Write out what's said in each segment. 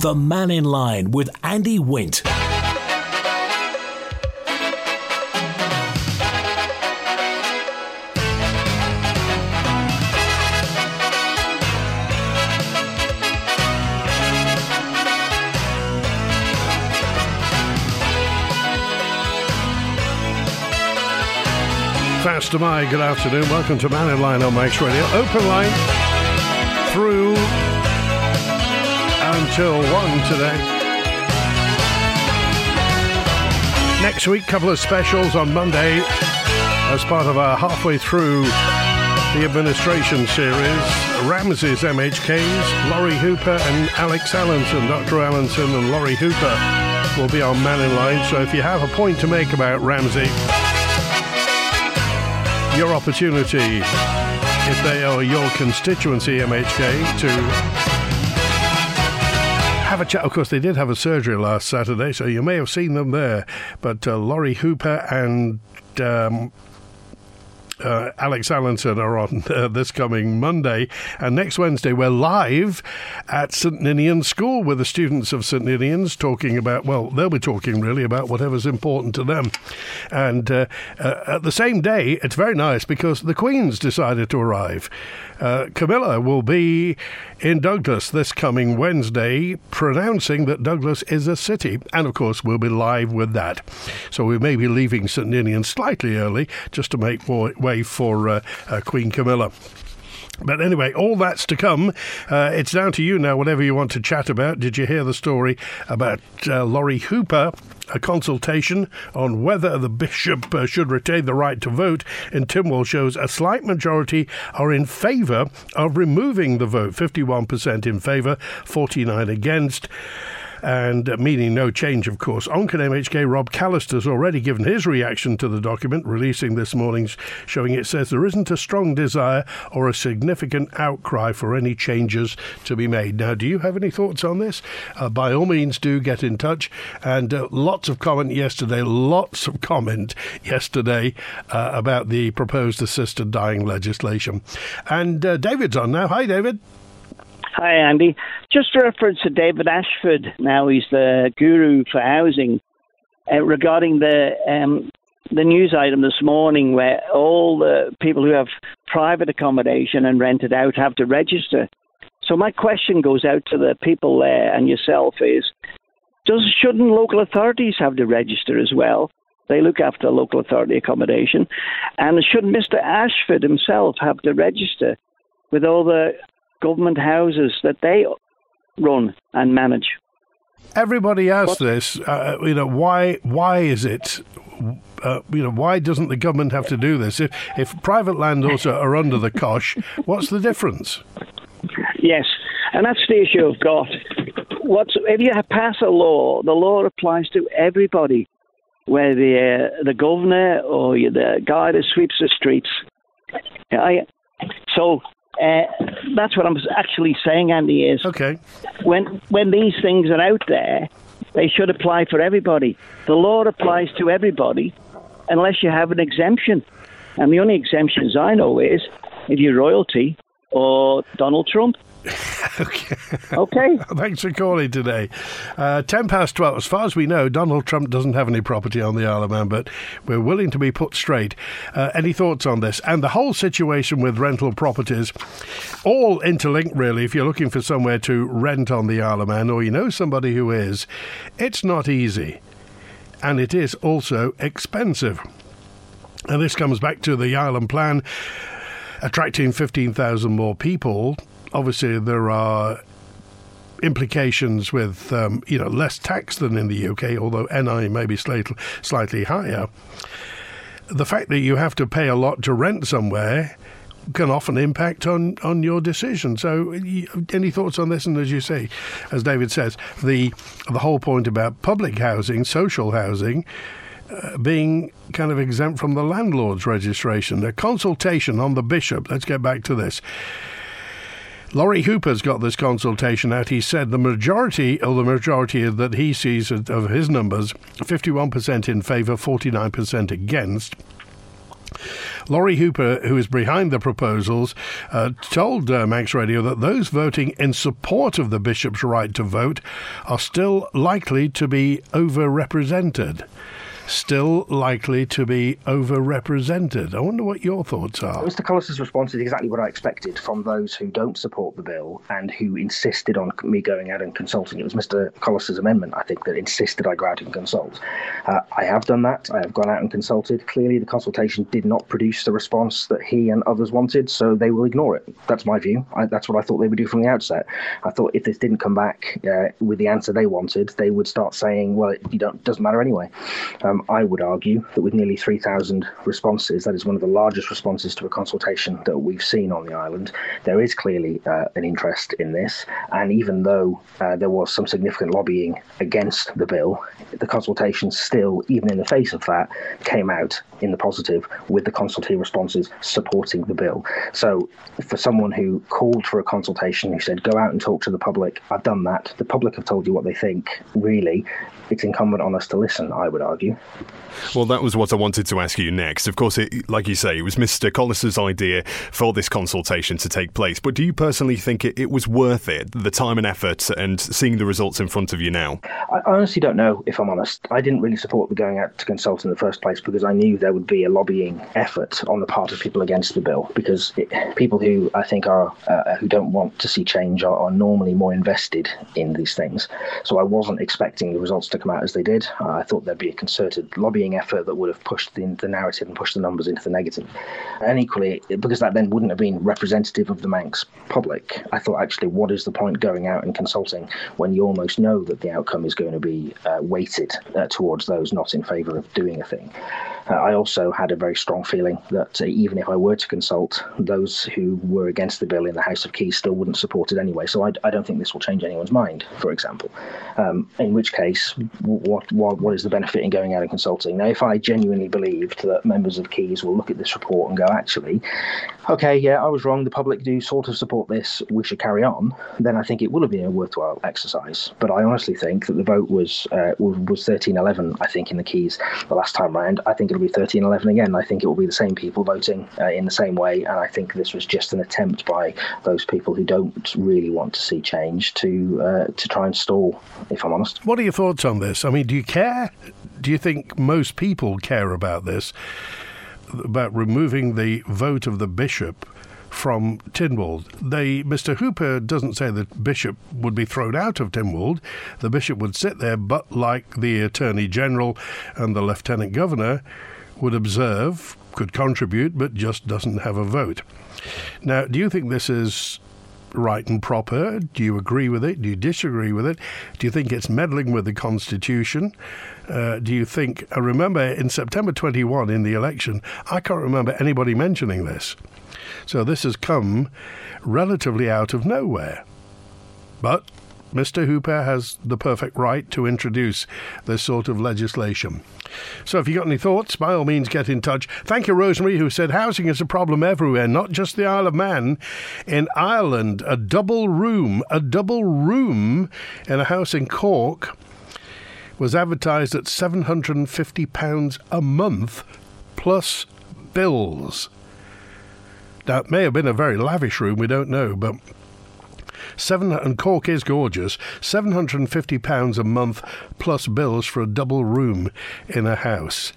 The Man in Line with Andy Wint. Faster Mai, good afternoon. Welcome to Man in Line on Max Radio. Open line through until 1 today. Next week, couple of specials on Monday as part of our halfway through the administration series. Ramsey's MHKs, Laurie Hooper and Alex Allenson. Dr. Allenson and Laurie Hooper will be on Man in Line. So if you have a point to make about Ramsey, your opportunity, if they are your constituency MHK, to have a chat. Of course, they did have a surgery last Saturday, so you may have seen them there. But Laurie Hooper and Alex Allenson are on this coming Monday, and next Wednesday we're live at St Ninian's School with the students of St Ninian's talking about, well, they'll be talking really about whatever's important to them. And at the same day, it's very nice because the Queen's decided to arrive. Camilla will be in Douglas this coming Wednesday, pronouncing that Douglas is a city, and of course we'll be live with that. So we may be leaving St Ninian slightly early just to make way for Queen Camilla. But anyway, all that's to come. It's down to you now, whatever you want to chat about. Did you hear the story about Laurie Hooper? A consultation on whether the bishop should retain the right to vote in Tynwald shows a slight majority are in favour of removing the vote. 51% in favour, 49 against. And meaning no change, of course. Onken MHK Rob Callister's already given his reaction to the document, releasing this morning's, showing it says there isn't a strong desire or a significant outcry for any changes to be made. Now, do you have any thoughts on this? By all means, do get in touch. And lots of comment yesterday about the proposed assisted dying legislation. And David's on now. Hi, David. Hi, Andy. Just a reference to David Ashford. Now he's the guru for housing regarding the news item this morning where all the people who have private accommodation and rent it out have to register. So my question goes out to the people there and yourself is, shouldn't local authorities have to register as well? They look after local authority accommodation. And should Mr. Ashford himself have to register with all the government houses that they run and manage? Everybody asks this. Why is it? Why doesn't the government have to do this? If private landlords are under the cosh, what's the difference? Yes, and that's the issue I've got. If you pass a law, the law applies to everybody, whether the governor or the guy that sweeps the streets. That's what I'm actually saying, Andy, is okay. When these things are out there, they should apply for everybody. The law applies to everybody unless you have an exemption. And the only exemptions I know is if you're royalty or Donald Trump. Okay. Thanks for calling today. 12:10. As far as we know, Donald Trump doesn't have any property on the Isle of Man, but we're willing to be put straight. Any thoughts on this? And the whole situation with rental properties, all interlinked really. If you're looking for somewhere to rent on the Isle of Man, or you know somebody who is, it's not easy. And it is also expensive. And this comes back to the Island Plan, attracting 15,000 more people. Obviously, there are implications with, less tax than in the UK, although NI may be slightly higher. The fact that you have to pay a lot to rent somewhere can often impact on your decision. So any thoughts on this? And as you say, as David says, the whole point about public housing, social housing, being kind of exempt from the landlord's registration. A consultation on the bishop. Let's get back to this. Laurie Hooper's got this consultation out. He said the majority that he sees of his numbers, 51% in favour, 49% against, Laurie Hooper, who is behind the proposals, told Manx Radio that those voting in support of the bishop's right to vote are still likely to be overrepresented. Still likely to be overrepresented. I wonder what your thoughts are. Mr. Collis's response is exactly what I expected from those who don't support the bill and who insisted on me going out and consulting. It was Mr. Collis's amendment, I think, that insisted I go out and consult. I have done that. I have gone out and consulted. Clearly, the consultation did not produce the response that he and others wanted, so they will ignore it. That's my view. That's what I thought they would do from the outset. I thought if this didn't come back with the answer they wanted, they would start saying, well, it doesn't matter anyway. I would argue that with nearly 3,000 responses, that is one of the largest responses to a consultation that we've seen on the island. There is clearly an interest in this, and even though there was some significant lobbying against the bill, the consultation still, even in the face of that, came out in the positive with the consultee responses supporting the bill. So for someone who called for a consultation, who said, go out and talk to the public, I've done that. The public have told you what they think. Really, it's incumbent on us to listen, I would argue. Well, that was what I wanted to ask you next. Of course, like you say, it was Mr. Collis's idea for this consultation to take place. But do you personally think it was worth it, the time and effort, and seeing the results in front of you now? I honestly don't know, if I'm honest. I didn't really support the going out to consult in the first place because I knew there would be a lobbying effort on the part of people against the bill, because people who I think are who don't want to see change are normally more invested in these things. So I wasn't expecting the results to come out as they did. I thought there'd be a concerted lobbying effort that would have pushed the narrative and pushed the numbers into the negative. And equally, because that then wouldn't have been representative of the Manx public, I thought, actually, what is the point going out and consulting when you almost know that the outcome is going to be weighted towards those not in favour of doing a thing? I also had a very strong feeling that even if I were to consult, those who were against the bill in the House of Keys still wouldn't support it anyway. So I don't think this will change anyone's mind, for example. In which case, what is the benefit in going out and consulting? Now, if I genuinely believed that members of Keys will look at this report and go, actually, okay, yeah, I was wrong, the public do sort of support this, we should carry on, then I think it will have been a worthwhile exercise. But I honestly think that the vote was 13-11, I think, in the Keys the last time round. I think it'll be 13-11 again. I think it will be the same people voting in the same way, and I think this was just an attempt by those people who don't really want to see change to try and stall, if I'm honest. What are your thoughts on this? I mean, do you care? Do you think most people care about this, about removing the vote of the bishop from Tynwald? Mr. Hooper doesn't say the bishop would be thrown out of Tynwald. The bishop would sit there, but like the Attorney General and the Lieutenant Governor would observe, could contribute, but just doesn't have a vote. Now, do you think this is right and proper? Do you agree with it? Do you disagree with it? Do you think it's meddling with the Constitution? Do you think... I remember in September 21 in the election, I can't remember anybody mentioning this. So this has come relatively out of nowhere. But Mr. Hooper has the perfect right to introduce this sort of legislation. So if you've got any thoughts, by all means get in touch. Thank you, Rosemary, who said housing is a problem everywhere, not just the Isle of Man. In Ireland, a double room in a house in Cork was advertised at £750 a month plus bills. Now, it may have been a very lavish room, we don't know, but and Cork is gorgeous, £750 a month plus bills for a double room in a house.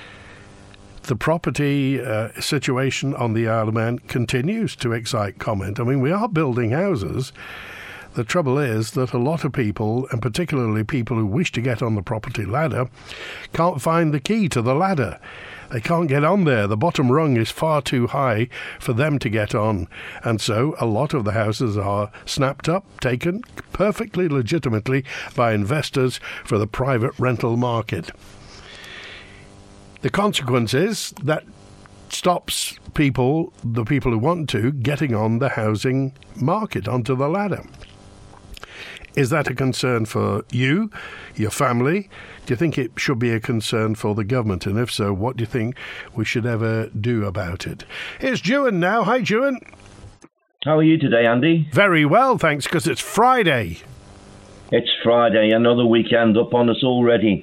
The property situation on the Isle of Man continues to excite comment. I mean, we are building houses. The trouble is that a lot of people, and particularly people who wish to get on the property ladder, can't find the key to the ladder. They can't get on there. The bottom rung is far too high for them to get on. And so a lot of the houses are snapped up, taken perfectly legitimately by investors for the private rental market. The consequence is that stops people, the people who want to, getting on the housing market, onto the ladder. Is that a concern for you, your family? Do you think it should be a concern for the government? And if so, what do you think we should ever do about it? Here's Juan now. Hi, Juan. How are you today, Andy? Very well, thanks, because it's Friday. It's Friday, another weekend up on us already.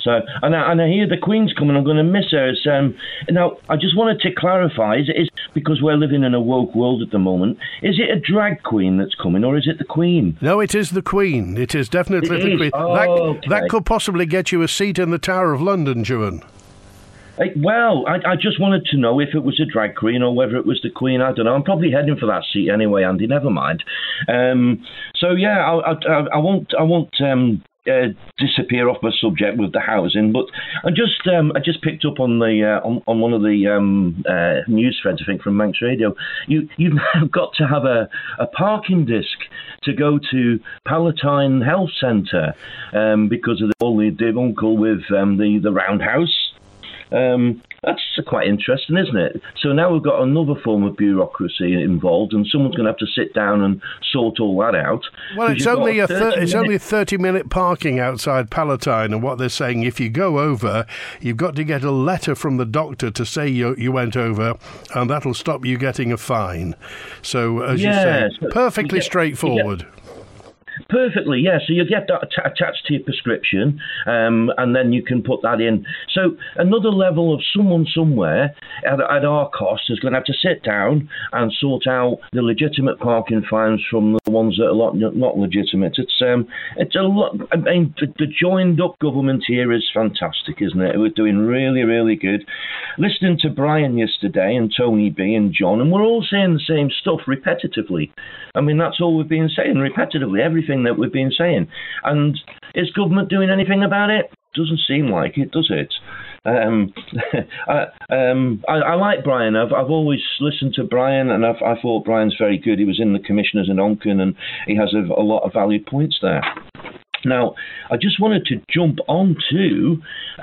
So, and I hear the Queen's coming. I'm going to miss her. Now, I just wanted to clarify: is because we're living in a woke world at the moment? Is it a drag queen that's coming, or is it the Queen? No, it is the Queen. It is definitely the Queen. That could possibly get you a seat in the Tower of London, Juan. Well, I just wanted to know if it was a drag queen or whether it was the Queen. I don't know. I'm probably heading for that seat anyway, Andy. Never mind. So yeah, I won't disappear off my subject with the housing, but I just picked up on the on one of the news threads, I think, from Manx Radio. You've now got to have a parking disc to go to Palatine Health Centre because of the uncle with the roundhouse. That's quite interesting, isn't it? So now we've got another form of bureaucracy involved, and someone's going to have to sit down and sort all that out. Well, it's only a 30-minute parking outside Palatine, and what they're saying, if you go over, you've got to get a letter from the doctor to say you went over, and that'll stop you getting a fine. So, as you say, perfectly straightforward. Perfectly, yeah. So you get that attached to your prescription, and then you can put that in. So another level of someone somewhere at our cost is going to have to sit down and sort out the legitimate parking fines from the ones that are not legitimate. It's a lot. I mean, the joined up government here is fantastic, isn't it? We're doing really, really good. Listening to Brian yesterday and Tony B and John, and we're all saying the same stuff repetitively. I mean, that's all we've been saying repetitively. Everything that we've been saying. And is government doing anything about it? Doesn't seem like it, does it? I like Brian. I've always listened to Brian, and I thought Brian's very good. He was in the Commissioners in Onken, and he has a lot of valid points there. Now, I just wanted to jump on to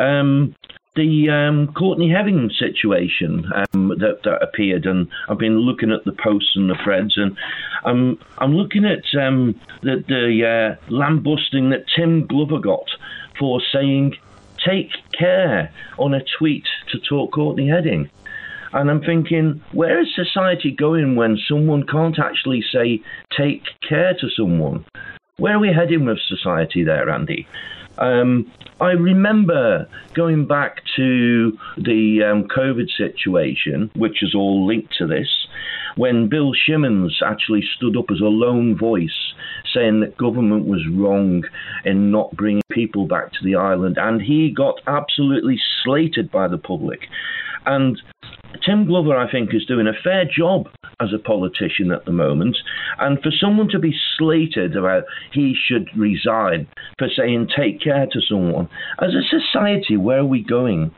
the Courtney Hedding situation that appeared, and I've been looking at the posts and the threads, and I'm looking at the lambusting that Tim Glover got for saying "take care" on a tweet to talk Courtney Hedding. And I'm thinking, where is society going when someone can't actually say "take care" to someone? Where are we heading with society there, Andy? I remember going back to the COVID situation, which is all linked to this, when Bill Shimmons actually stood up as a lone voice saying that government was wrong in not bringing people back to the island, and he got absolutely slated by the public. And Tim Glover, I think, is doing a fair job as a politician at the moment. And for someone to be slated about he should resign for saying take care to someone, as a society, where are we going?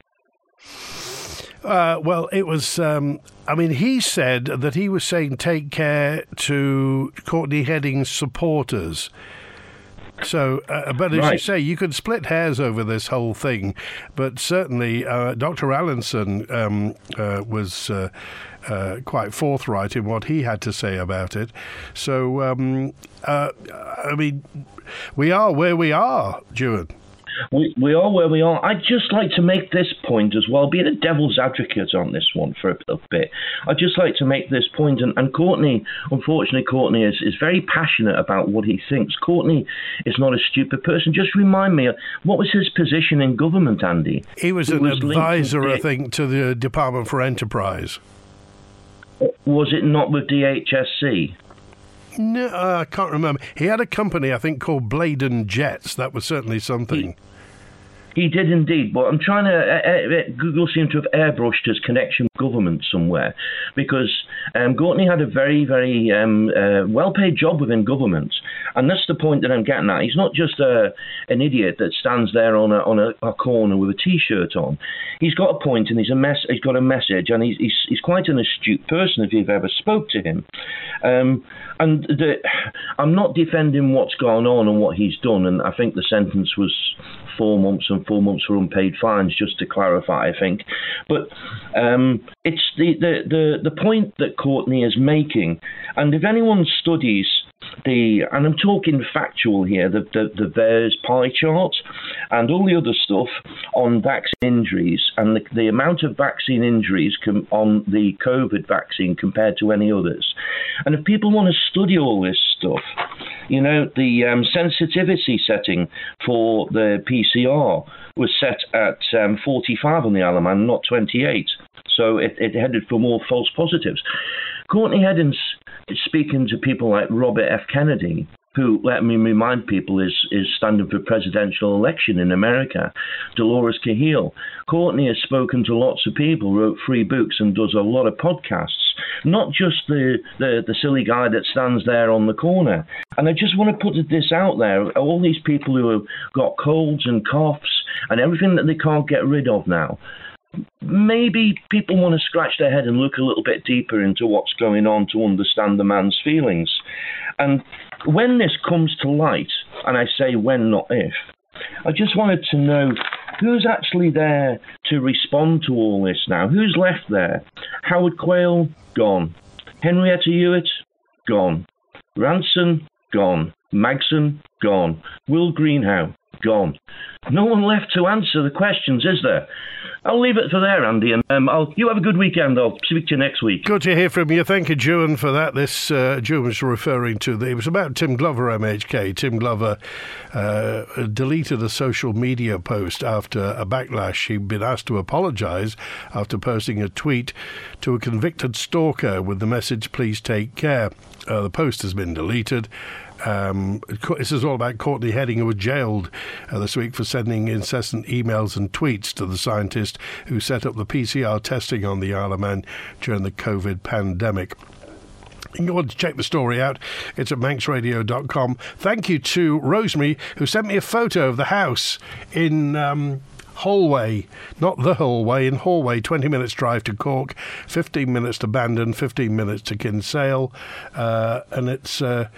Well, it was, he said that he was saying take care to Courtney Hedding's supporters. So, but as you say, you could split hairs over this whole thing. But certainly, Dr. Allinson was quite forthright in what he had to say about it. So, we are where we are, Juan. We are where we are. I'd just like to make this point as well, being a devil's advocate on this one for a bit. I'd just like to make this point, and Courtney, unfortunately, Courtney is very passionate about what he thinks. Courtney is not a stupid person. Just remind me, what was his position in government, Andy? He was an advisor, I think, to the Department for Enterprise. Was it not with DHSC? No, I can't remember. He had a company, I think, called Bladen Jets. That was certainly something. He did indeed, but I'm trying to... Google seemed to have airbrushed his connection with government somewhere, because Courtney had a very, very well-paid job within government, and that's the point that I'm getting at. He's not just an idiot that stands there on a corner with a T-shirt on. He's got a point, and he's got a message, and he's quite an astute person if you've ever spoke to him. I'm not defending what's gone on and what he's done, and I think the sentence was 4 months and 4 months for unpaid fines, just to clarify, I think. But it's the point that Courtney is making, and if anyone studies and I'm talking factual here, the VAERS pie chart and all the other stuff on vaccine injuries and the amount of vaccine injuries on the COVID vaccine compared to any others. And if people want to study all this stuff, the sensitivity setting for the PCR was set at 45 on the Isle of Man, not 28. So it headed for more false positives. Courtney Heddens is speaking to people like Robert F. Kennedy, who, let me remind people, is standing for presidential election in America. Dolores Cahill. Courtney has spoken to lots of people, wrote 3 books and does a lot of podcasts, not just the silly guy that stands there on the corner. And I just want to put this out there, all these people who have got colds and coughs and everything that they can't get rid of now, maybe people want to scratch their head and look a little bit deeper into what's going on to understand the man's feelings. And when this comes to light, and I say when, not if, I just wanted to know who's actually there to respond to all this now. Who's left there? Howard Quayle, gone. Henrietta Hewitt, gone. Ranson, gone. Magson, gone. Will Greenhow, gone. No one left to answer the questions, is there? I'll leave it for there, Andy, and you have a good weekend. I'll speak to you next week. Good to hear from you. Thank you, Juan, for that. This Juan was referring to, it was about Tim Glover, MHK. Tim Glover deleted a social media post after a backlash. He'd been asked to apologise after posting a tweet to a convicted stalker with the message, "Please take care." The post has been deleted. This is all about Courtney Hedding, who was jailed this week for sending incessant emails and tweets to the scientist who set up the PCR testing on the Isle of Man during the COVID pandemic. You can go on to check the story out. It's at manxradio.com. Thank you to Rosemary, who sent me a photo of the house in Holway, not the Holway, in Holway, 20 minutes drive to Cork, 15 minutes to Bandon, 15 minutes to Kinsale, and it's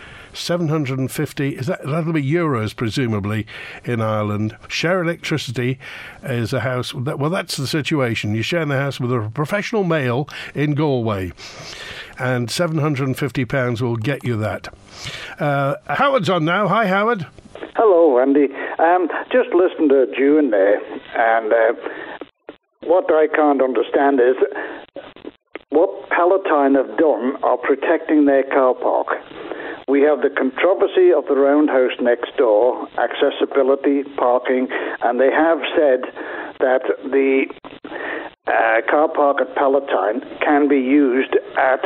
750, that'll be euros presumably, in Ireland. Share Electricity is a house, that's the situation. You're sharing the house with a professional male in Galway, and £750 will get you that. Howard's on now. Hi, Howard. Hello, Andy. Just listen to Juan there, and what I can't understand is what Palatine have done are protecting their car park. We have the controversy of the roundhouse next door, accessibility, parking, and they have said that the car park at Palatine can be used at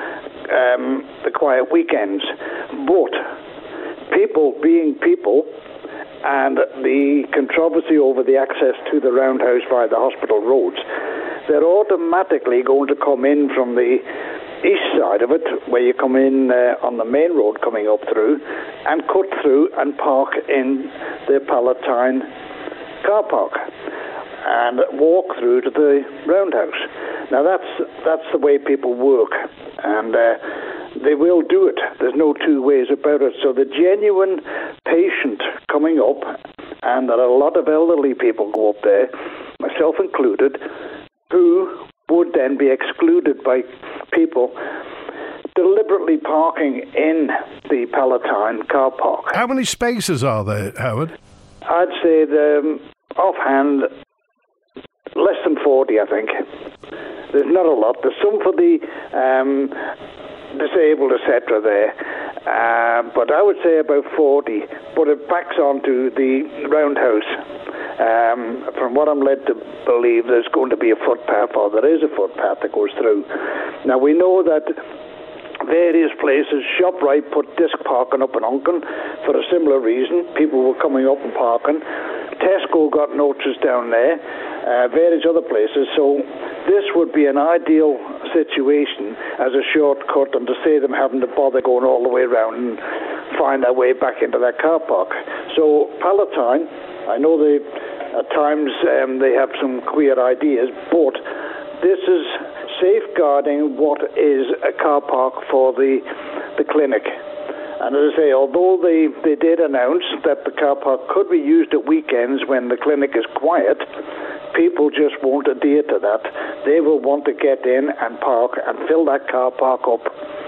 the quiet weekends. But people being people, and the controversy over the access to the roundhouse via the hospital roads, they're automatically going to come in from the east side of it, where you come in on the main road coming up through, and cut through and park in the Palatine car park and walk through to the roundhouse. Now that's the way people work, and they will do it. There's no two ways about it. So the genuine patient coming up, and that a lot of elderly people go up there, myself included, who would then be excluded by people deliberately parking in the Palatine car park. How many spaces are there, Howard? I'd say offhand, less than 40, I think. There's not a lot. There's some for the disabled, etc. there, but I would say about 40. But it backs onto the roundhouse. From what I'm led to believe, there's going to be a footpath, or there is a footpath that goes through. Now we know that various places, ShopRite put disc parking up in Uncan for a similar reason. People were coming up and parking. Tesco got notices down there, various other places. So this would be an ideal situation as a shortcut, and to save them having to bother going all the way around and find their way back into that car park. So Palatine, I know at times they have some queer ideas, but this is safeguarding what is a car park for the clinic. And as I say, although they did announce that the car park could be used at weekends when the clinic is quiet, people just won't adhere to that. They will want to get in and park and fill that car park up.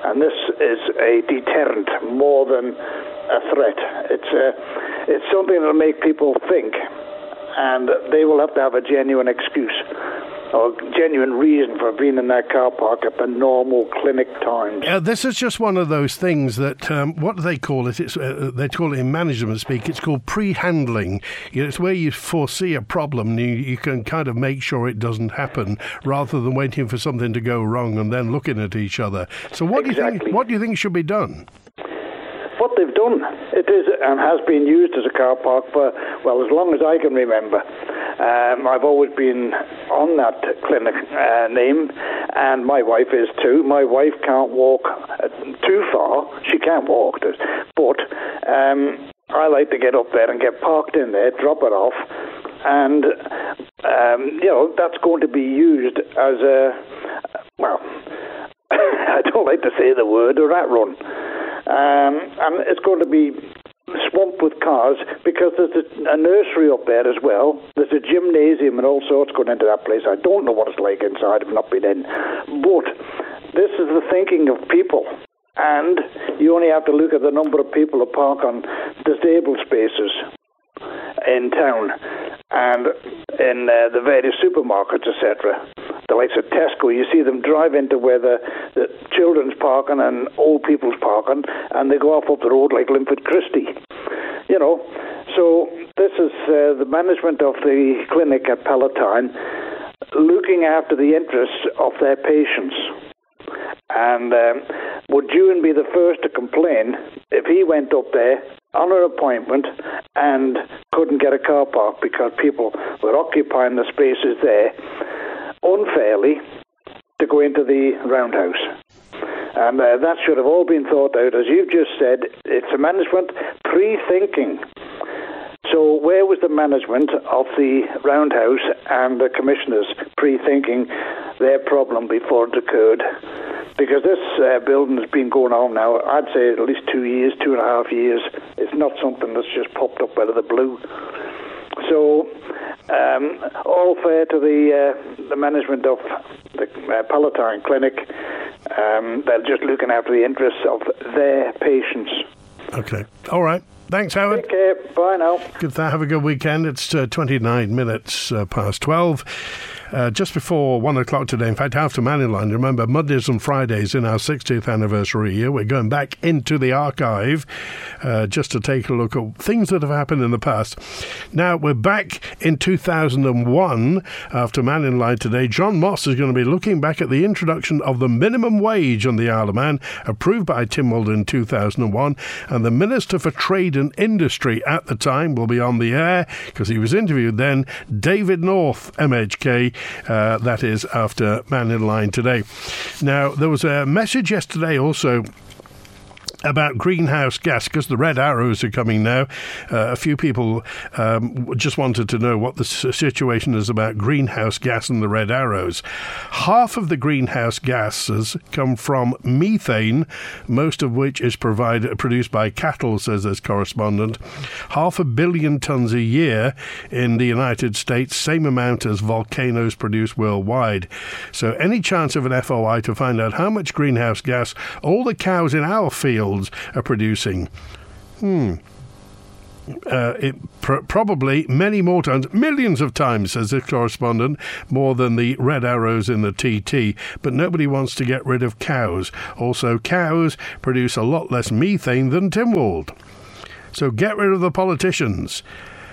and this is a deterrent more than a threat. It's something that will make people think, and they will have to have a genuine excuse or genuine reason for being in that car park at the normal clinic times. This is just one of those things that, what do they call it? They call it in management speak, it's called pre-handling. It's where you foresee a problem and you can kind of make sure it doesn't happen rather than waiting for something to go wrong and then looking at each other. So what do you think should be done? What they've done, it is and has been used as a car park for, well, as long as I can remember. I've always been on that clinic name, and my wife is too. My wife can't walk too far. She can't walk, but I like to get up there and get parked in there, drop it off, and, that's going to be used as a, well, I don't like to say the word, a rat run. And it's going to be swamped with cars because there's a nursery up there as well. There's a gymnasium and all sorts going into that place. I don't know what it's like inside. I've not been in. But this is the thinking of people. And you only have to look at the number of people who park on disabled spaces in town and in the various supermarkets, etc. The likes of Tesco, you see them drive into where the children's parking and old people's parking, and they go off up the road like Linford Christie. So this is the management of the clinic at Palatine looking after the interests of their patients. And would Ewan be the first to complain if he went up there on an appointment and couldn't get a car park because people were occupying the spaces there unfairly to go into the roundhouse? And that should have all been thought out. As you've just said, it's a management pre-thinking. So where was the management of the roundhouse and the commissioners pre-thinking their problem before it occurred? Because this building has been going on now, I'd say at least 2 years, 2.5 years. It's not something that's just popped up out of the blue. So all fair to the management of the Palatine Clinic. They're just looking after the interests of their patients. Okay. All right. Thanks, Howard. Take care. Bye now. Have a good weekend. It's 29 minutes past 12. Just before 1 o'clock today, in fact, after Manning Line, remember, Mondays and Fridays in our 60th anniversary year, we're going back into the archive just to take a look at things that have happened in the past. Now, we're back in 2001 after Manning Line today. John Moss is going to be looking back at the introduction of the minimum wage on the Isle of Man, approved by Tynwald in 2001, and the Minister for Trade and Industry at the time will be on the air because he was interviewed then, David North, MHK. That is after Man in Line today. Now, there was a message yesterday also about greenhouse gas, because the red arrows are coming now. A few people just wanted to know what the situation is about greenhouse gas and the red arrows. Half of the greenhouse gases come from methane, most of which is produced by cattle, says this correspondent. 500 million tonnes a year in the United States, same amount as volcanoes produce worldwide. So any chance of an FOI to find out how much greenhouse gas all the cows in our field are producing? Probably many more times, millions of times, says the correspondent, more than the red arrows in the TT. But nobody wants to get rid of cows. Also, cows produce a lot less methane than Tynwald. So get rid of the politicians.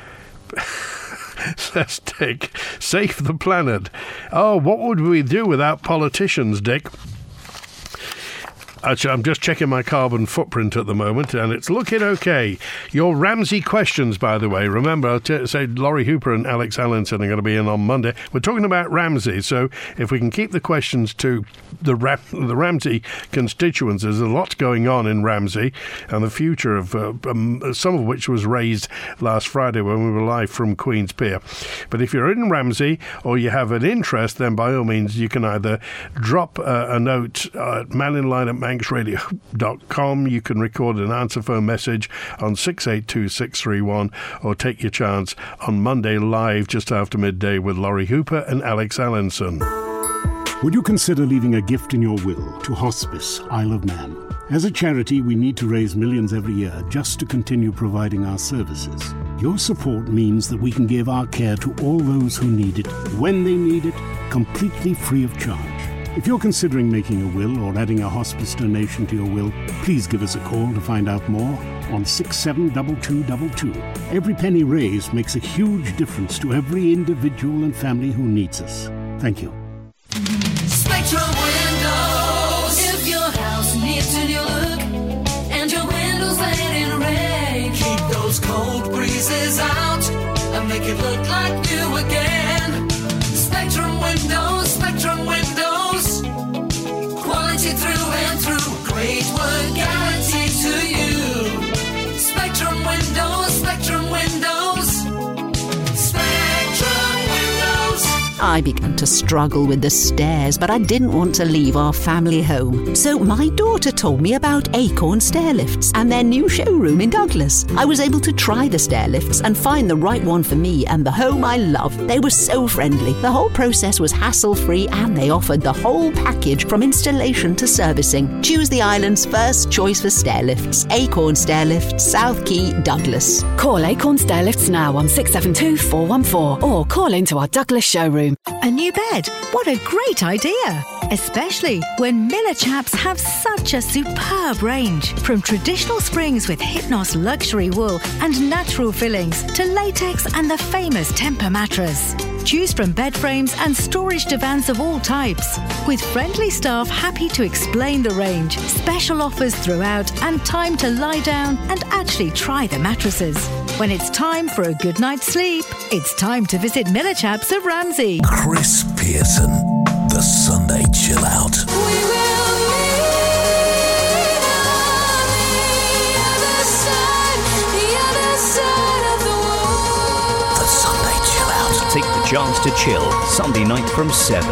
Says Dick. Save the planet. Oh, what would we do without politicians, Dick? Actually, I'm just checking my carbon footprint at the moment, and it's looking okay. Your Ramsey questions, by the way. Remember, I'll say Laurie Hooper and Alex Allenson are going to be in on Monday. We're talking about Ramsey, so if we can keep the questions to the Ramsey constituents, there's a lot going on in Ramsey, and the future of some of which was raised last Friday when we were live from Queen's Pier. But if you're in Ramsey or you have an interest, then by all means you can either drop a note at maninline@manxradio.com. You can record an answer phone message on 682-631 or take your chance on Monday live just after midday with Laurie Hooper and Alex Allenson. Would you consider leaving a gift in your will to Hospice Isle of Man? As a charity, we need to raise millions every year just to continue providing our services. Your support means that we can give our care to all those who need it, when they need it, completely free of charge. If you're considering making a will or adding a hospice donation to your will, please give us a call to find out more on 672222. Every penny raised makes a huge difference to every individual and family who needs us. Thank you. Spectrum Windows. If your house needs a new look and your windows let in rain, keep those cold breezes out and make it look like new again. Spectrum Windows, Spectrum Windows. Quality through and through. Great work guaranteed to you. Spectrum Windows, Spectrum Windows. Spectrum Windows. I began to struggle with the stairs, but I didn't want to leave our family home. So my daughter told me about Acorn Stair Lifts and their new showroom in Douglas. I was able to try the stair lifts and find the right one for me and the home I love. They were so friendly. The whole process was hassle-free and they offered the whole package from installation to servicing. Choose the island's first choice for stair lifts. Acorn Stair Lifts, South Quay, Douglas. Call Acorn Stair Lifts now on 672 414 or call into our Douglas showroom. A new bed? What a great idea! Especially when Miller Chaps have such a superb range. From traditional springs with Hypnos luxury wool and natural fillings to latex and the famous Tempur mattress. Choose from bed frames and storage divans of all types. With friendly staff happy to explain the range, special offers throughout and time to lie down and actually try the mattresses. When it's time for a good night's sleep, it's time to visit Miller Chaps of Ramsey. Chris Pearson, the Sunday Chill Out. We will meet on the other side of the world. The Sunday Chill Out. Take the chance to chill Sunday night from 7.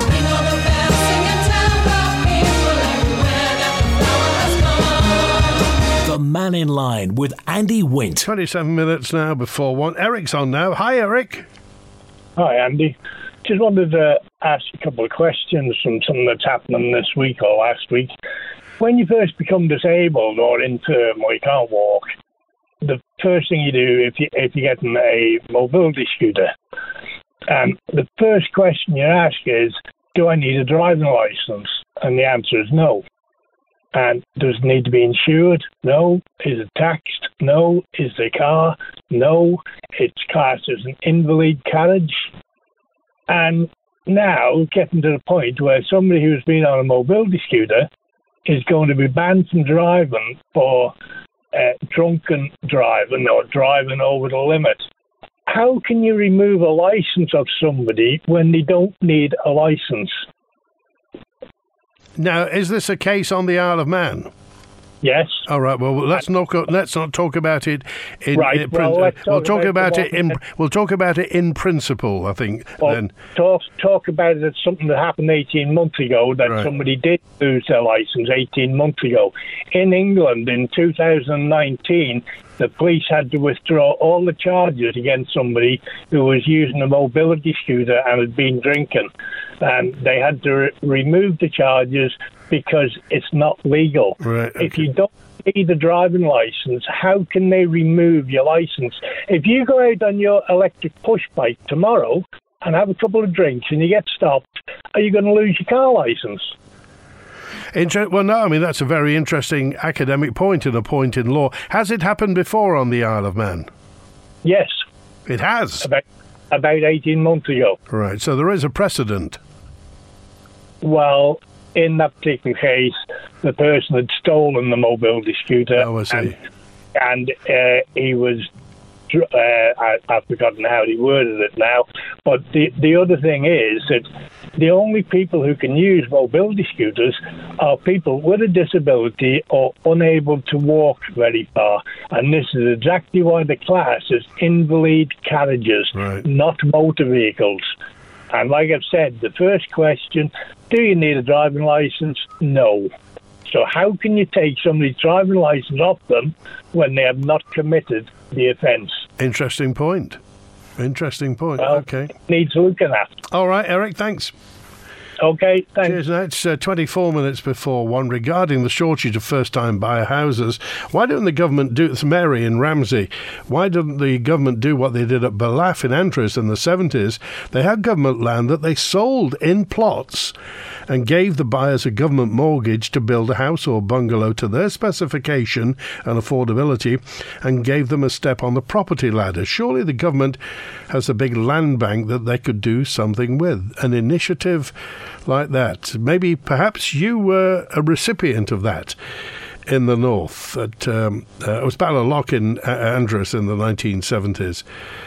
The Man in Line with Andy Wint. 27 minutes now before 1. Eric's on now. Hi, Eric. Hi, Andy. Just wanted to ask a couple of questions from something that's happening this week or last week. When you first become disabled or infirm or you can't walk, the first thing you do if you're getting a mobility scooter, the first question you ask is, do I need a driving licence? And the answer is no. And does it need to be insured? No. Is it taxed? No. Is the car? No. It's classed as an invalid carriage. And now getting to the point where somebody who's been on a mobility scooter is going to be banned from driving for drunken driving or driving over the limit. How can you remove a licence of somebody when they don't need a licence? Now, is this a case on the Isle of Man? Yes. All right. Well, let's not talk about it in. Right. We'll talk about it in principle. I think. Well, then talk about it as something that happened 18 months ago. That right. Somebody did lose their license 18 months ago. In England, in 2019, the police had to withdraw all the charges against somebody who was using a mobility scooter and had been drinking, and they had to remove the charges because it's not legal. Right, okay. If you don't need a driving licence, how can they remove your licence? If you go out on your electric push bike tomorrow and have a couple of drinks and you get stopped, are you going to lose your car licence? Well, no, I mean, that's a very interesting academic point and a point in law. Has it happened before on the Isle of Man? Yes. It has? About 18 months ago. Right, so there is a precedent. Well, in that particular case, the person had stolen the mobility scooter. Oh, I see. And he was... I've forgotten how he worded it now. But the other thing is that the only people who can use mobility scooters are people with a disability or unable to walk very far. And this is exactly why the class is invalid carriages, right. Not motor vehicles. And like I've said, the first question, do you need a driving licence? No. So how can you take somebody's driving licence off them when they have not committed the offence? Interesting point. Well, okay. Needs looking at. All right, Eric, thanks. Okay, thanks. Cheers. Now it's 24 minutes before 1. Regarding the shortage of first-time buyer houses, why don't the government do... It's Mary in Ramsey. Why don't the government do what they did at Balaf in Andrews in the 70s? They had government land that they sold in plots and gave the buyers a government mortgage to build a house or bungalow to their specification and affordability, and gave them a step on the property ladder. Surely the government has a big land bank that they could do something with. An initiative like that. Maybe perhaps you were a recipient of that in the north. It was Balaloch in Andrews in the 1970s.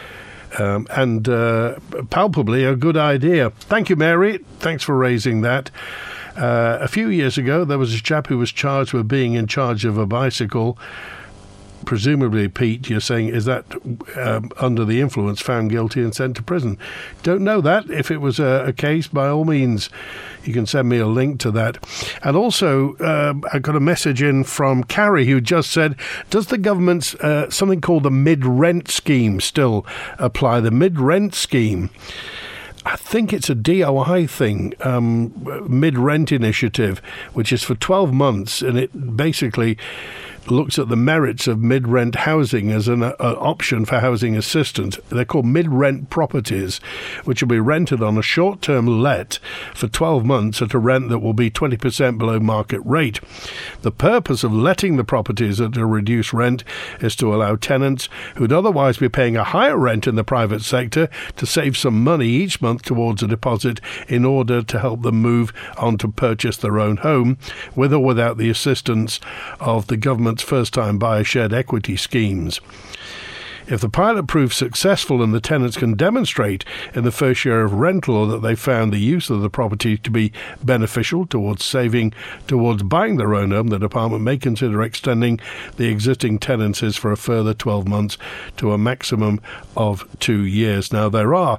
And palpably a good idea. Thank you, Mary. Thanks for raising that. A few years ago, there was a chap who was charged with being in charge of a bicycle. Presumably, Pete, you're saying, is that under the influence, found guilty and sent to prison? Don't know that. If it was a case, by all means, you can send me a link to that. And also, I got a message in from Carrie who just said, does the government's something called the mid-rent scheme still apply? The mid-rent scheme, I think it's a DOI thing, mid-rent initiative, which is for 12 months, and it basically looks at the merits of mid-rent housing as an option for housing assistance. They're called mid-rent properties, which will be rented on a short-term let for 12 months at a rent that will be 20% below market rate. The purpose of letting the properties at a reduced rent is to allow tenants who'd otherwise be paying a higher rent in the private sector to save some money each month towards a deposit in order to help them move on to purchase their own home, with or without the assistance of the government first-time buyer shared equity schemes. If the pilot proves successful and the tenants can demonstrate in the first year of rental that they found the use of the property to be beneficial towards saving towards buying their own home, the department may consider extending the existing tenancies for a further 12 months to a maximum of 2 years. Now, there are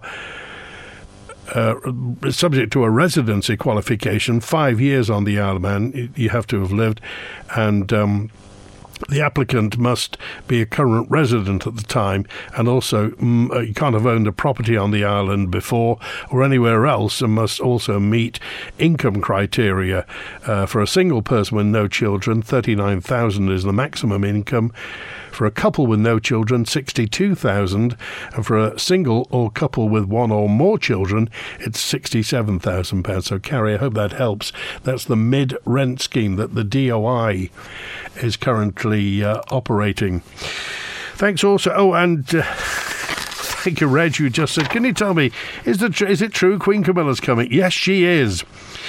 subject to a residency qualification, 5 years on the Isle of Man you have to have lived, and the applicant must be a current resident at the time, and also you can't have owned a property on the island before or anywhere else, and must also meet income criteria. For a single person with no children, $39,000 is the maximum income. For a couple with no children, $62,000, and for a single or couple with one or more children, it's £67,000. So, Carrie, I hope that helps. That's the mid-rent scheme that the DOI is currently operating. Thanks also. Oh, and thank you, Reg, you just said, can you tell me, is it true Queen Camilla's coming? Yes, she is.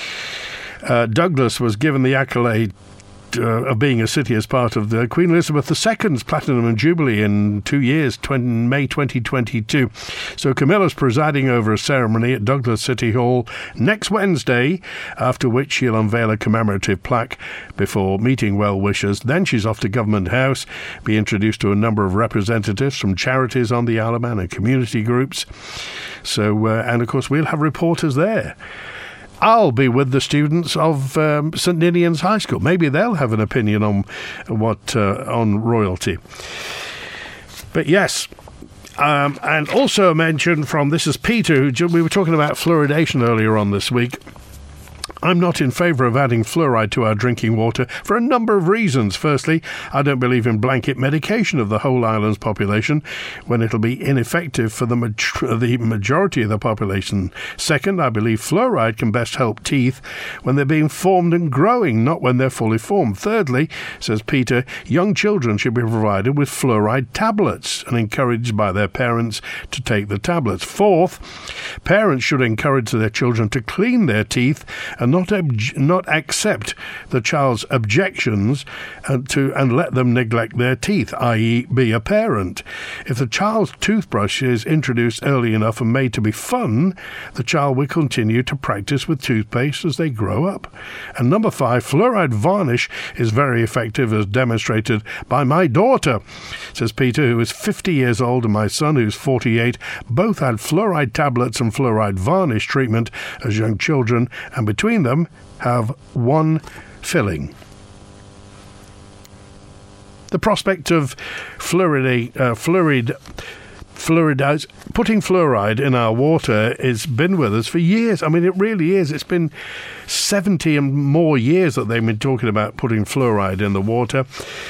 Douglas was given the accolade of being a city as part of the Queen Elizabeth II's Platinum Jubilee in 2 years, May 2022. So Camilla's presiding over a ceremony at Douglas City Hall next Wednesday, after which she'll unveil a commemorative plaque before meeting well-wishers. Then she's off to Government House, be introduced to a number of representatives from charities on the Isle of Man and community groups. So, and of course, we'll have reporters there. I'll be with the students of St Ninian's High School. Maybe they'll have an opinion on on royalty. But yes, and also a mention from, this is Peter, who we were talking about fluoridation earlier on this week. I'm not in favour of adding fluoride to our drinking water for a number of reasons. Firstly, I don't believe in blanket medication of the whole island's population when it'll be ineffective for the majority of the population. Second, I believe fluoride can best help teeth when they're being formed and growing, not when they're fully formed. Thirdly, says Peter, young children should be provided with fluoride tablets and encouraged by their parents to take the tablets. Fourth, parents should encourage their children to clean their teeth and not accept the child's objections and let them neglect their teeth, i.e. be a parent. If the child's toothbrush is introduced early enough and made to be fun, the child will continue to practice with toothpaste as they grow up. And number 5, fluoride varnish is very effective, as demonstrated by my daughter, says Peter, who is 50 years old, and my son, who's 48. Both had fluoride tablets and fluoride varnish treatment as young children, and between them have one filling. The prospect of fluoride fluoridize. Putting fluoride in our water has been with us for years. I mean, it really is. It's been 70 and more years that they've been talking about putting fluoride in the water.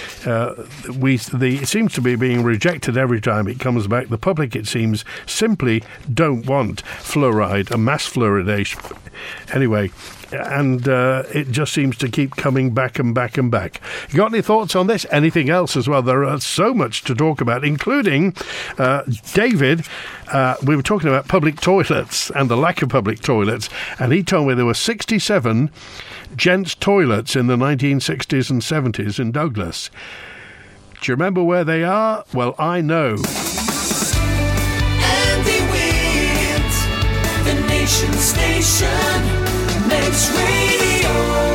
It seems to be being rejected every time it comes back. The public, it seems, simply don't want fluoride, a mass fluoridation. Anyway, and it just seems to keep coming back and back and back. You got any thoughts on this? Anything else as well? There are so much to talk about, including David. We were talking about public toilets and the lack of public toilets, and he told me there were 67 gents' toilets in the 1960s and 70s in Douglas. Do you remember where they are? Well, I know. Andy Wint, the nation station. Manx Radio.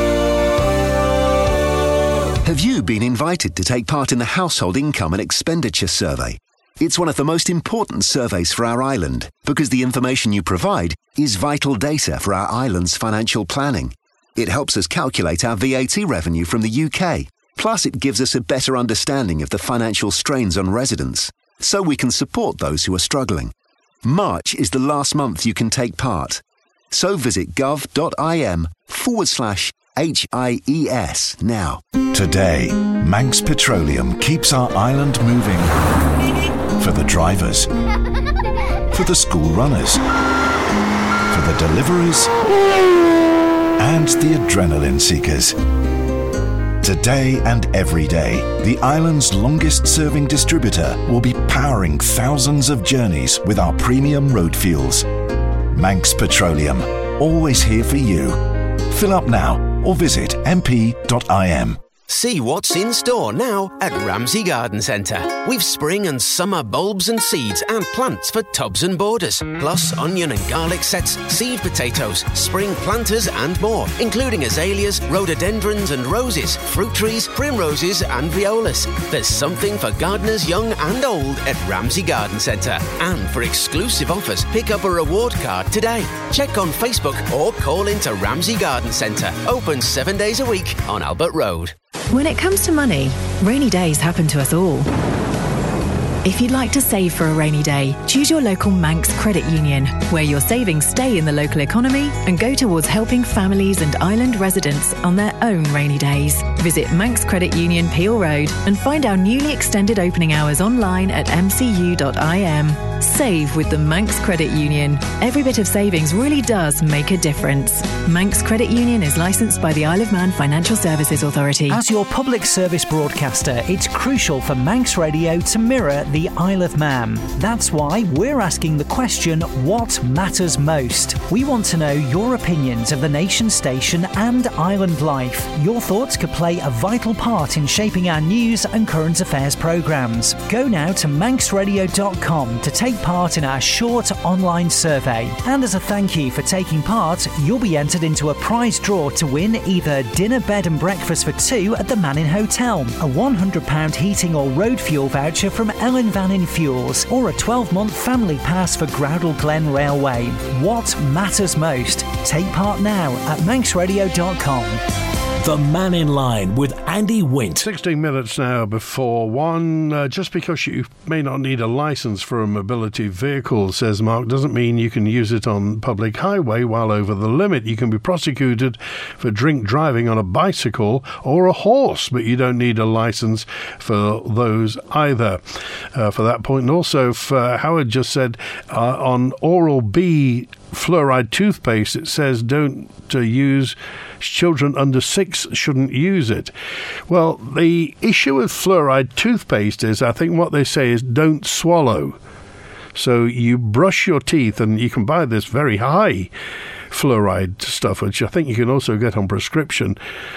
Have you been invited to take part in the Household Income and Expenditure Survey? It's one of the most important surveys for our island because the information you provide is vital data for our island's financial planning. It helps us calculate our VAT revenue from the UK. Plus, it gives us a better understanding of the financial strains on residents, so we can support those who are struggling. March is the last month you can take part. So visit gov.im/HIES now. Today, Manx Petroleum keeps our island moving. For the drivers, for the school runners, for the deliverers, and the adrenaline seekers. Today and every day, the island's longest-serving distributor will be powering thousands of journeys with our premium road fuels. Manx Petroleum, always here for you. Fill up now or visit mp.im. See what's in store now at Ramsey Garden Centre. We've spring and summer bulbs and seeds and plants for tubs and borders. Plus onion and garlic sets, seed potatoes, spring planters and more, including azaleas, rhododendrons and roses, fruit trees, primroses and violas. There's something for gardeners young and old at Ramsey Garden Centre. And for exclusive offers, pick up a reward card today. Check on Facebook or call into Ramsey Garden Centre. Open 7 days a week on Albert Road. When it comes to money, rainy days happen to us all. If you'd like to save for a rainy day, choose your local Manx Credit Union, where your savings stay in the local economy and go towards helping families and island residents on their own rainy days. Visit Manx Credit Union Peel Road and find our newly extended opening hours online at mcu.im. Save with the Manx Credit Union. Every bit of savings really does make a difference. Manx Credit Union is licensed by the Isle of Man Financial Services Authority. As your public service broadcaster, it's crucial for Manx Radio to mirror the Isle of Man. That's why we're asking the question, what matters most? We want to know your opinions of the nation station and island life. Your thoughts could play a vital part in shaping our news and current affairs programmes. Go now to manxradio.com to take part in our short online survey. And as a thank you for taking part, you'll be entered into a prize draw to win either dinner, bed and breakfast for two at the Manning Hotel, a £100 heating or road fuel voucher from Ellen Vannin Fuels, or a 12-month family pass for Groudle Glen Railway. What matters most? Take part now at manxradio.com. The Man in Line with Andy Wint. 16 minutes now before 1. Just because you may not need a licence for a mobility vehicle, says Mark, doesn't mean you can use it on public highway while over the limit. You can be prosecuted for drink driving on a bicycle or a horse, but you don't need a licence for those either. For that point. And also, Howard just said on Oral-B fluoride toothpaste, it says don't use, children under 6 shouldn't use it. Well, the issue with fluoride toothpaste is, I think what they say is don't swallow. So you brush your teeth, and you can buy this very high fluoride stuff, which I think you can also get on prescription,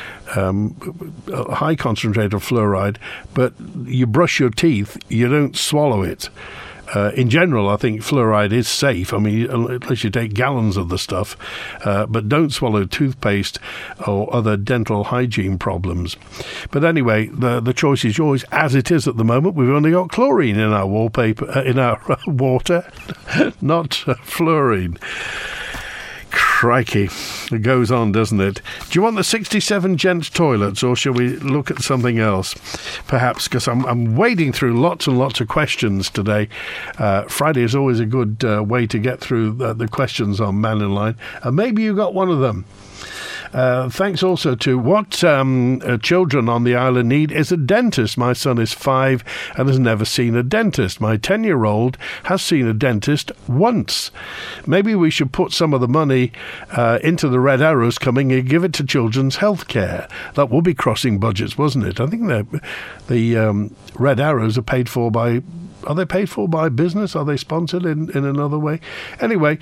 a high concentrate of fluoride, but you brush your teeth, you don't swallow it. In general, I think fluoride is safe. I mean, unless you take gallons of the stuff, but don't swallow toothpaste or other dental hygiene problems. But anyway, the choice is yours, as it is at the moment. We've only got chlorine in our wallpaper, in our water, not fluorine. Crikey. It goes on, doesn't it? Do you want the 67 gents toilets, or shall we look at something else? Perhaps, because I'm wading through lots and lots of questions today. Friday is always a good way to get through the questions on Man in Line. And maybe you got one of them. Thanks also to what children on the island need is a dentist. My son is 5 and has never seen a dentist. My 10-year-old has seen a dentist once. Maybe we should put some of the money into the Red Arrows coming and give it to children's health care. That would be crossing budgets, wasn't it? I think the Red Arrows are paid for by... Are they paid for by business? Are they sponsored in another way? Anyway...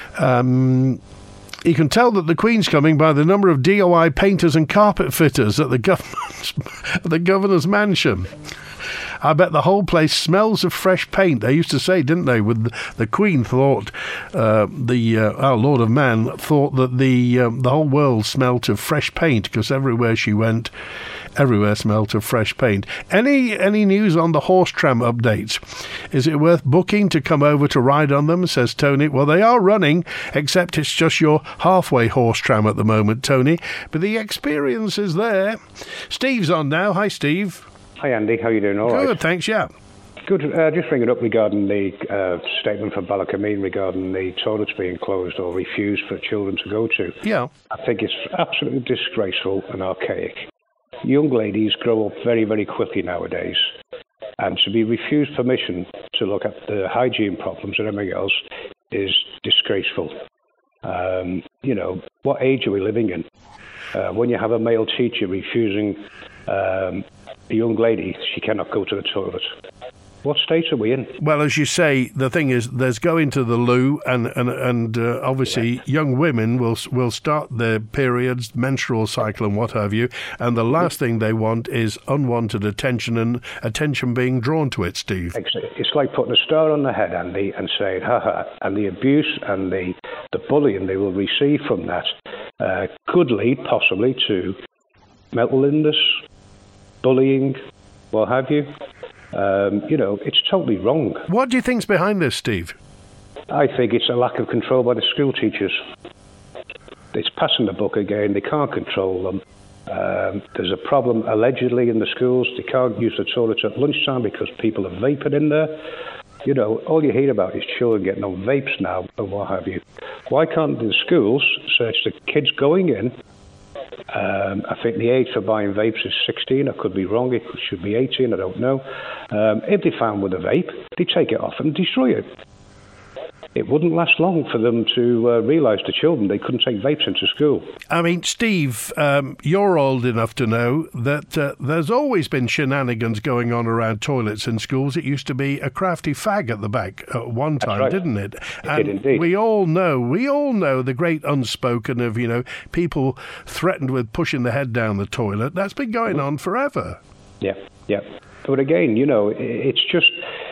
You can tell that the Queen's coming by the number of DIY painters and carpet fitters at the governor's mansion. I bet the whole place smells of fresh paint. They used to say, didn't they? With the Queen thought, our Lord of Man thought that the whole world smelt of fresh paint because everywhere she went, everywhere smelt of fresh paint. Any news on the horse tram updates? Is it worth booking to come over to ride on them? Says Tony. Well, they are running, except it's just your halfway horse tram at the moment, Tony. But the experience is there. Steve's on now. Hi, Steve. Hi, Andy. How are you doing? All right. Good, thanks, yeah. Good. Just ringing up regarding the statement from Ballacameen regarding the toilets being closed or refused for children to go to. Yeah. I think it's absolutely disgraceful and archaic. Young ladies grow up very, very quickly nowadays. And to be refused permission to look at the hygiene problems and everything else is disgraceful. What age are we living in? When you have a male teacher refusing a young lady, she cannot go to the toilet. What state are we in? Well, as you say, the thing is, there's going to the loo, and obviously young women will start their periods, menstrual cycle and what have you, and the last thing they want is unwanted attention and attention being drawn to it, Steve. It's like putting a star on the head, Andy, and saying, ha, and the abuse and the bullying they will receive from that could lead possibly to mental illness, bullying, what have you. It's totally wrong. What do you think's behind this, Steve? I think it's a lack of control by the school teachers. It's passing the buck again. They can't control them. There's a problem, allegedly, in the schools. They can't use the toilets at lunchtime because people are vaping in there. All you hear about is children getting on vapes now and what have you. Why can't the schools search the kids going in? I think the age for buying vapes is 16. I could be wrong. It should be 18. I don't know. If they found with a vape, they take it off and destroy it. It wouldn't last long for them to realise to children they couldn't take vapes into school. I mean, Steve, you're old enough to know that there's always been shenanigans going on around toilets in schools. It used to be a crafty fag at the back at one time, right. Didn't it? It did indeed. We all know the great unspoken of, people threatened with pushing the head down the toilet. That's been going on forever. Yeah. But again, it's just,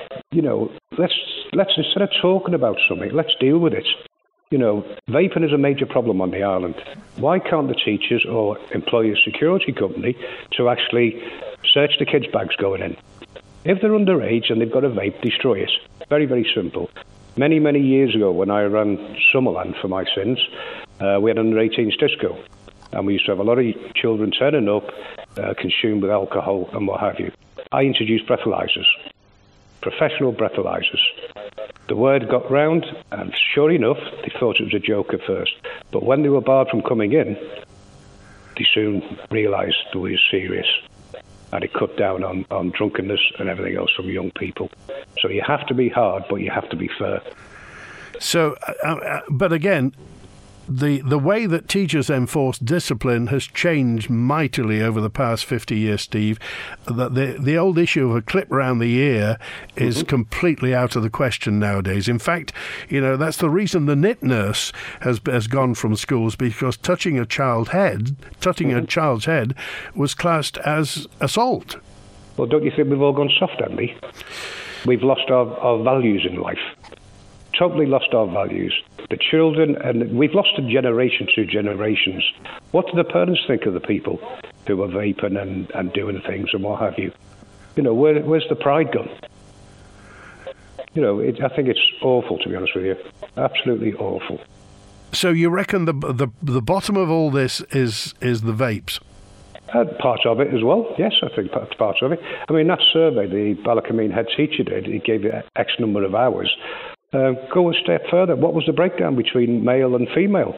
let's instead of talking about something, let's deal with it. Vaping is a major problem on the island. Why can't the teachers or employ a security company to actually search the kids' bags going in? If they're underage and they've got a vape, destroy it. Very, very simple. Many, many years ago, when I ran Summerland for my sins, we had under 18s disco. And we used to have a lot of children turning up, consumed with alcohol and what have you. I introduced breathalyzers. Professional breathalyzers. The word got round, and sure enough, they thought it was a joke at first. But when they were barred from coming in, they soon realised it was serious. And it cut down on drunkenness and everything else from young people. So you have to be hard, but you have to be fair. So, but again, the way that teachers enforce discipline has changed mightily over the past 50 years, Steve. That the old issue of a clip round the ear is completely out of the question nowadays. In fact, that's the reason the knit nurse has gone from schools, because touching a child's head was classed as assault. Well, don't you think we've all gone soft, Andy? We've lost our values in life. Totally lost our values. The children, and we've lost a generation, 2 generations. What do the parents think of the people who are vaping and doing things and what have you? Where's the pride gone? I think it's awful, to be honest with you. Absolutely awful. So you reckon the bottom of all this is the vapes? Part of it as well, yes, I think that's part of it. I mean, that survey the Ballacameen head teacher did, he gave it X number of hours. Go a step further. What was the breakdown between male and female?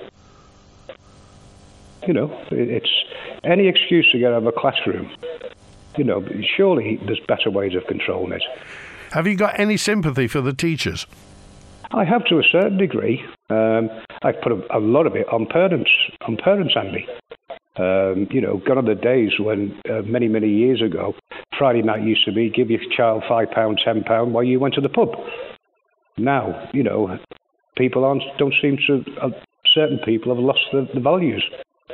You know, it's any excuse to get out of a classroom. You know, surely there's better ways of controlling it. Have you got any sympathy for the teachers? I have to a certain degree. I've put a lot of it on parents, Andy. You know, gone are the days when many, many years ago, Friday night used to be give your child £5, £10 while you went to the pub. Now, you know, people don't seem to, certain people have lost the values.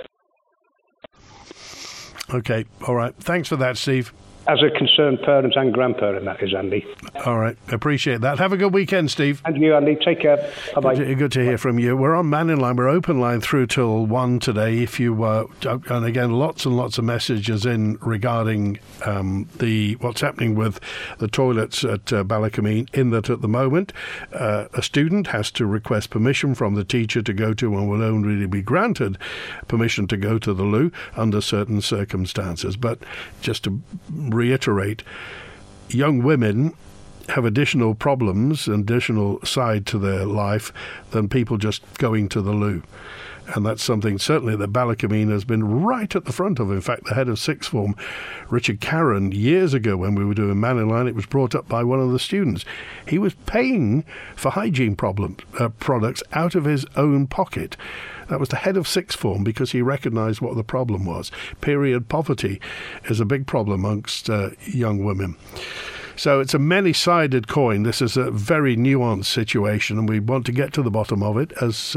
Okay, all right. Thanks for that, Steve. As a concerned parent and grandparent, that is, Andy. All right, appreciate that. Have a good weekend, Steve. And you, Andy. Take care. Bye-bye. Good to hear from you. We're on Man in Line. We're open line through till 1 today. If you and again, lots and lots of messages in regarding what's happening with the toilets at Ballacameen. In that, at the moment, a student has to request permission from the teacher to go to, and will only be granted permission to go to the loo under certain circumstances. But just to reiterate, young women have additional problems, additional side to their life than people just going to the loo. And that's something certainly that Ballacameen has been right at the front of. In fact, the head of sixth form, Richard Carron, years ago when we were doing Man in Line, it was brought up by one of the students. He was paying for hygiene products out of his own pocket. That was the head of sixth form because he recognised what the problem was. Period poverty is a big problem amongst young women. So it's a many-sided coin. This is a very nuanced situation, and we want to get to the bottom of it as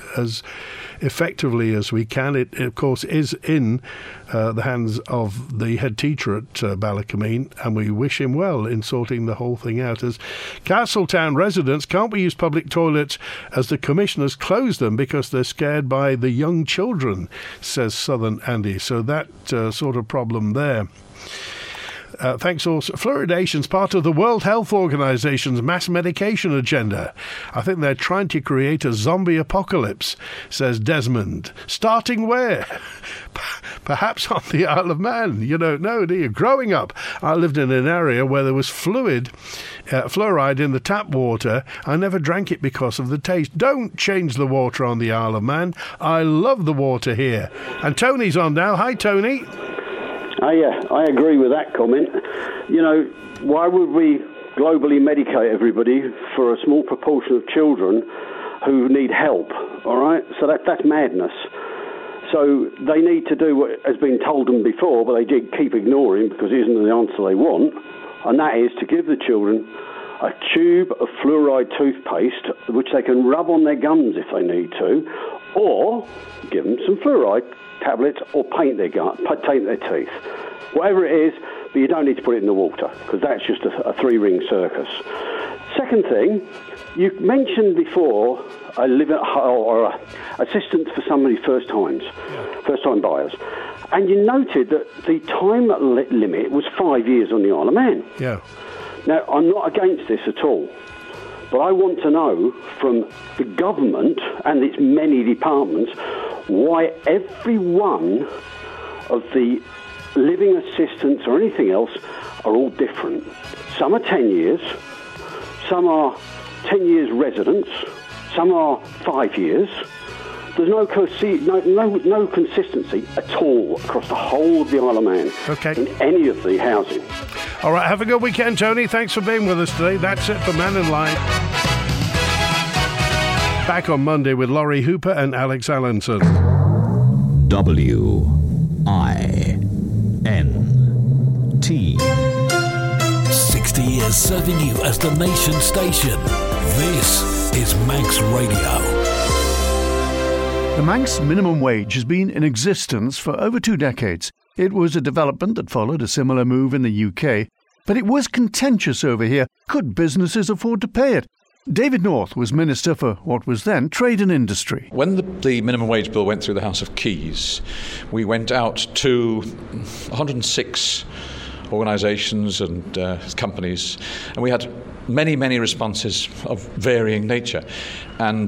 effectively as we can. It, of course, is in the hands of the head teacher at Ballacameen, and we wish him well in sorting the whole thing out. As Castletown residents, can't we use public toilets as the commissioners close them because they're scared by the young children, says Southern Andy. So that sort of problem there. Thanks also. Fluoridation's part of the World Health Organization's mass medication agenda. I think they're trying to create a zombie apocalypse, says Desmond. Starting where? Perhaps on the Isle of Man. You don't know, do you? Growing up, I lived in an area where there was fluoride in the tap water. I never drank it because of the taste. Don't change the water on the Isle of Man. I love the water here. And Tony's on now. Hi, Tony. Oh, yeah, I agree with that comment. You know, why would we globally medicate everybody for a small proportion of children who need help, all right? So that's madness. So they need to do what has been told them before, but they did keep ignoring because it isn't the answer they want, and that is to give the children a tube of fluoride toothpaste which they can rub on their gums if they need to, or give them some fluoride tablets or paint their teeth. Whatever it is, but you don't need to put it in the water because that's just a three-ring circus. Second thing, you mentioned before or assistance for somebody first-time buyers, and you noted that the time limit was 5 years on the Isle of Man. Yeah. Now, I'm not against this at all, but I want to know from the government and its many departments why every one of the living assistants or anything else are all different. Some are 10 years, some are 10 years residents, some are 5 years. There's no consistency at all across the whole of the Isle of Man in any of the housing. All right, have a good weekend, Tony. Thanks for being with us today. That's it for Man in Line. Back on Monday with Laurie Hooper and Alex Allenson. WINT. 60 years serving you as the nation's station. This is Manx Radio. The Manx minimum wage has been in existence for over 2 decades. It was a development that followed a similar move in the UK, but it was contentious over here. Could businesses afford to pay it? David North was Minister for what was then Trade and Industry. When the minimum wage bill went through the House of Keys, we went out to 106 organisations and companies, and we had many responses of varying nature. And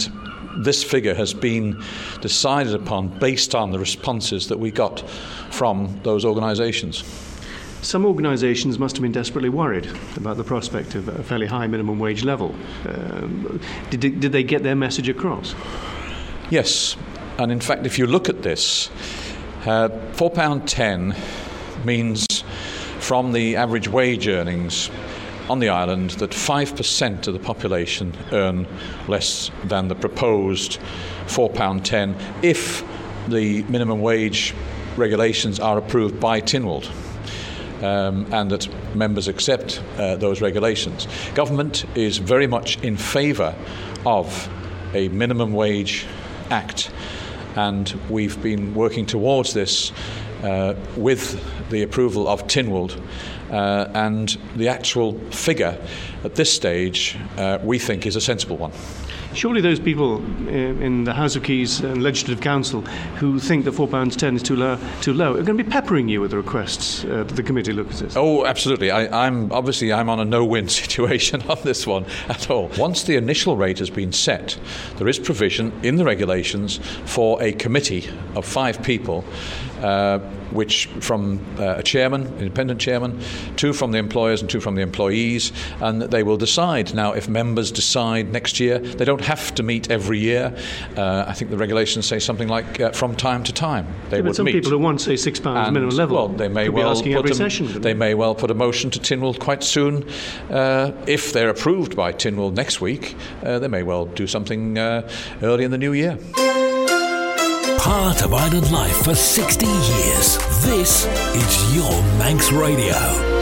this figure has been decided upon based on the responses that we got from those organisations. Some organisations must have been desperately worried about the prospect of a fairly high minimum wage level. Did they get their message across? Yes, and in fact, if you look at this, £4.10 means from the average wage earnings on the island that 5% of the population earn less than the proposed £4.10 if the minimum wage regulations are approved by Tynwald. And that members accept those regulations. Government is very much in favour of a minimum wage act, and we've been working towards this with the approval of Tynwald, and the actual figure at this stage we think is a sensible one. Surely those people in the House of Keys and Legislative Council who think that £4.10 is too low are going to be peppering you with requests that the committee look at this. Oh, absolutely. I'm on a no-win situation on this one at all. Once the initial rate has been set, there is provision in the regulations for a committee of 5 people, which from a chairman, independent chairman, 2 from the employers and 2 from the employees, and they will decide. Now, if members decide next year, they don't have to meet every year. I think the regulations say something like from time to time they would some meet. People who want, say, £6 minimum level, well, they may well asking every session. They may well put a motion to Tynwald quite soon. If they're approved by Tynwald next week, they may well do something early in the new year. Part of island life for 60 years. This is your Manx Radio.